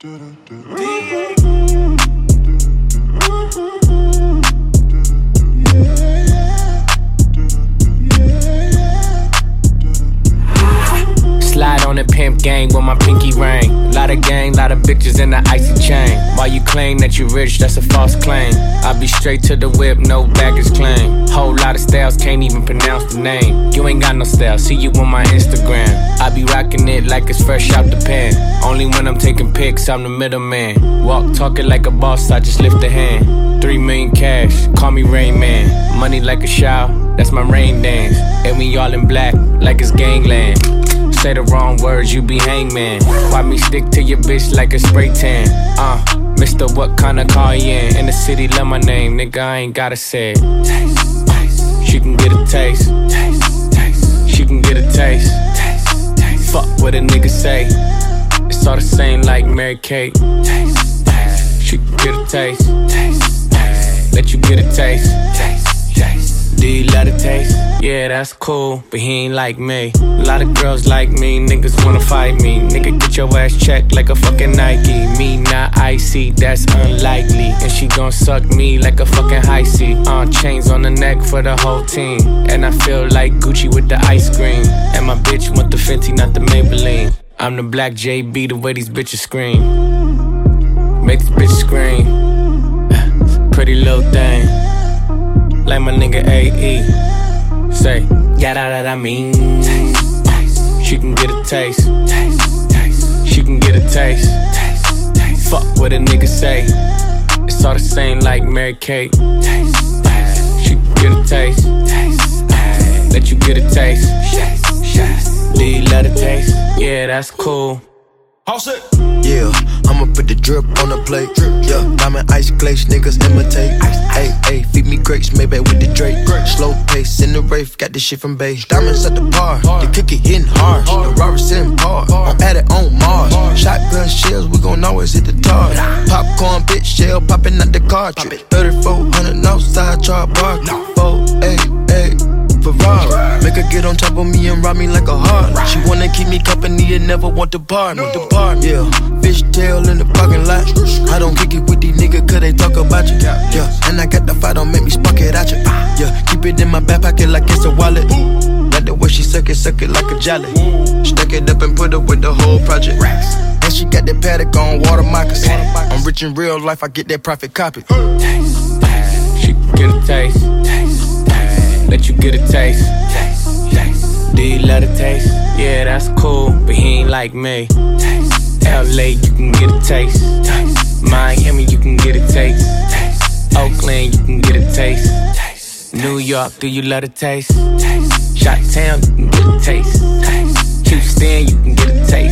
Slide on the pimp gang with my pinky ring. Lot of gang, lot of bitches in the icy chain. While you claim that you rich, that's a false claim. I be straight to the whip, no baggage claim. Whole lot of styles, can't even pronounce the name. You ain't got no style, see you on my Instagram. I be rocking it like it's fresh out the pan. Only when I'm taking pics, I'm the middleman. Walk talking like a boss, I just lift a hand. 3 million cash, call me Rain Man. Money like a shower, that's my rain dance. And we all in black, like it's gangland. Say the wrong words, you be hangman. Why me stick to your bitch like a spray tan? Mister, what kind of car you in the city, love my name, nigga, I ain't gotta say it. Taste, taste. She can get a taste. Taste, taste. She can get a taste. Taste, taste. Fuck what a nigga say. It's all the same like Mary Kate. Taste, taste. She can get a taste. Taste, taste. Let you get a taste. Taste, taste. Do you love the taste? Yeah, that's cool, but he ain't like me. A lot of girls like me, niggas wanna fight me. Nigga, get your ass checked like a fucking Nike. Me not icy, that's unlikely. And she gon' suck me like a fucking high C. Chains on the neck for the whole team. And I feel like Gucci with the ice cream. And my bitch want the Fenty, not the Maybelline. I'm the black JB, the way these bitches scream. Make this bitch scream. Pretty little thing. Like my nigga AE. Say, yeah, that I mean. Taste, taste. She can get a taste. Taste, taste. She can get a taste. Taste, taste. Fuck what a nigga say. It's all the same like Mary Kate. Taste, taste. She can get a taste. Taste, taste. Let you get a taste. Do you love the taste? Yeah, that's cool. House it. Yeah, I'ma put the drip on the plate. Yeah, diamond ice glaze, niggas imitate. Ay, ay, feed me grapes, maybe with the Drake. Slow pace in the rave, got this shit from Bay. Diamonds at the bar, the cookie hitting hard. The Robert sitting hard, I'm at it on Mars. Shotgun shells, we gon' always hit the target. Popcorn, bitch, shell popping out the cartridge. 3400 outside, chart bar. 488. Ferrari. Make her get on top of me and rob me like a heart. She wanna keep me company and never want to bar me. Yeah, fishtail in the parking lot. I don't kick it with these niggas cause they talk about you. Yeah, and I got the fight, don't make me spark it at you. Yeah, keep it in my back pocket like it's a wallet. Like the way she suck it like a jelly. Stuck it up and put it with the whole project. And she got that paddock on water moccasins. I'm rich in real life, I get that profit copy. Taste, taste. She can get a taste. Taste. Let you get a taste. Taste, taste. Do you love the taste? Yeah, that's cool, but he ain't like me. Taste, LA, you can get a taste. Taste. Miami, you can get a taste. Taste. Oakland, you can get a taste. Taste. New York, do you love the taste? Taste. Chi-Town, you can get a taste. Taste. Houston, you can get a taste.